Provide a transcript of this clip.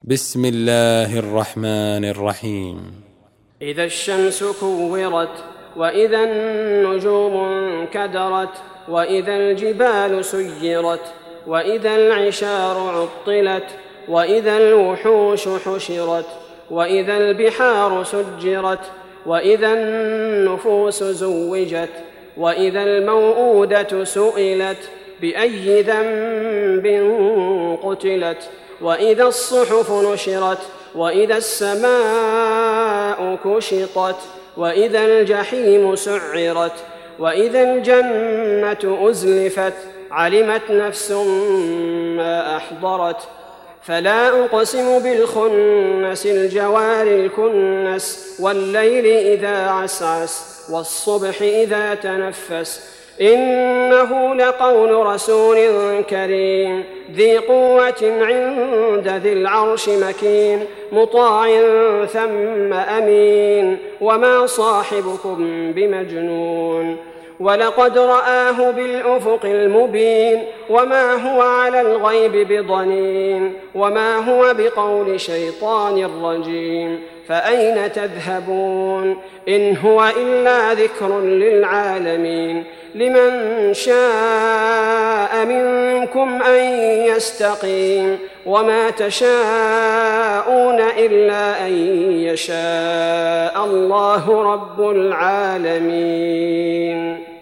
بسم الله الرحمن الرحيم. إذا الشمس كورت، وإذا النجوم انكدرت، وإذا الجبال سيرت، وإذا العشار عطلت، وإذا الوحوش حشرت، وإذا البحار سجرت، وإذا النفوس زوجت، وإذا الموءودة سئلت بأي ذنب قتلت، وإذا الصحف نشرت، وإذا السماء كشطت، وإذا الجحيم سعرت، وإذا الجنة أزلفت، علمت نفس ما أحضرت. فلا أقسم بالخنس الجوار الكنس، والليل إذا عسعس، والصبح إذا تنفس، إنه لقول رسول كريم ذي قوة عند ذي العرش مكين، مطاع ثم أمين، وما صاحبكم بمجنون، ولقد رآه بالأفق المبين، وما هو على الغيب بضنين، وما هو بقول شيطان رجيم. فأين تذهبون؟ إن هو إلا ذكر للعالمين، لمن شاء منكم أن يستقيم، وما تشاءون إلا أن يشاء الله رب العالمين.